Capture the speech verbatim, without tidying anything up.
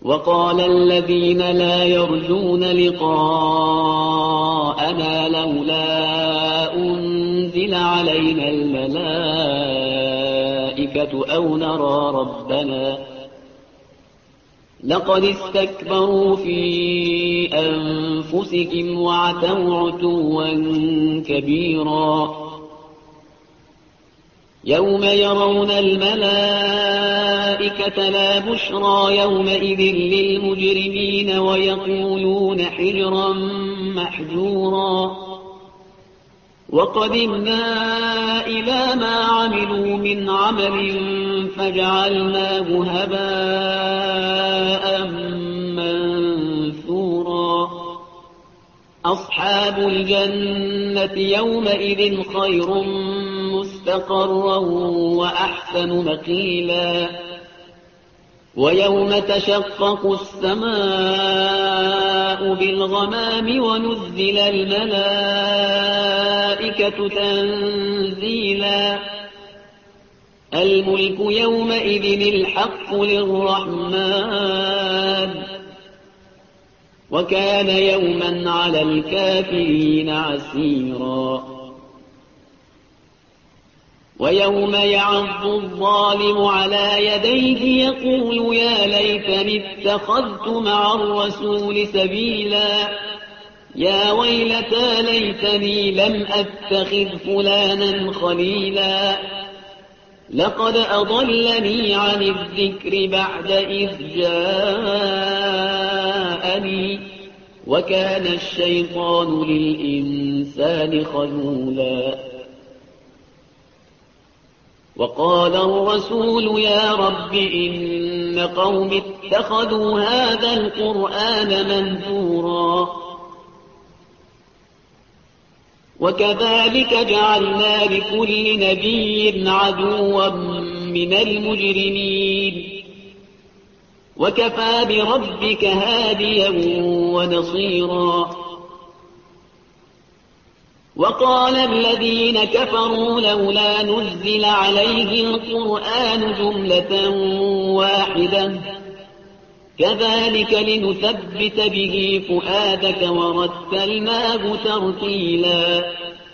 وقال الذين لا يرجون لقاءنا لولا أنزل علينا الملائكة أو نرى ربنا لقد استكبروا في أنفسهم وعتوا عتوا كبيرا يوم يرون الملائكة لا بشرى يومئذ للمجرمين ويقولون حجرا محجورا وقدمنا إلى ما عملوا من عمل فجعلناه هباء منثورا أصحاب الجنة يومئذ خير مستقرا وأحسن مقيلا ويوم تشقق السماء بالغمام ونزل الملائكة تنزيلا الملك يومئذ الحق للرحمن وكان يوما على الكافرين عسيرا ويوم يعض الظالم على يديه يقول يا ليتني اتخذت مع الرسول سبيلا يا ويلتى ليتني لم أتخذ فلانا خليلا لقد أضلني عن الذكر بعد إذ جاءني وكان الشيطان للإنسان خذولا وقال الرسول يا رب إن قوم اتخذوا هذا القرآن منثورا وكذلك جعلنا لكل نبي عدوا من المجرمين وكفى بربك هاديا ونصيرا وقال الذين كفروا لولا نزل عليه القرآن جملة واحدة كذلك لنثبت به فؤادك ورتلناه ترتيلا